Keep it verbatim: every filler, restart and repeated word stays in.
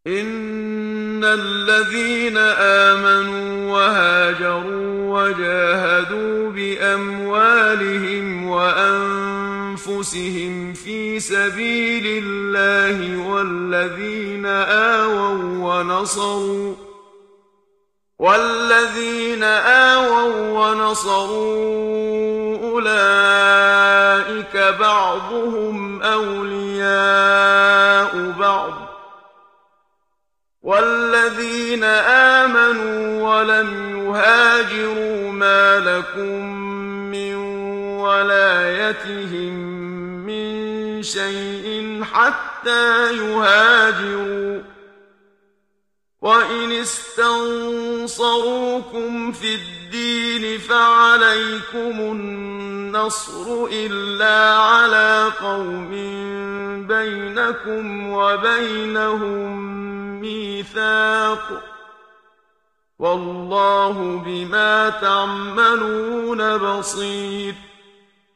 إن الذين آمنوا وهاجروا وجاهدوا بأموالهم وأنفسهم في سبيل الله والذين آووا ونصروا والذين آووا ونصروا أولئك بعضهم أولياء بعض والذين آمنوا ولم يهاجروا ما لكم من ولايتهم من شيء حتى يهاجروا وإن استنصروكم في الدين فعليكم النصر إلا على قوم بينكم وبينهم ميثاق والله بما تعملون بصير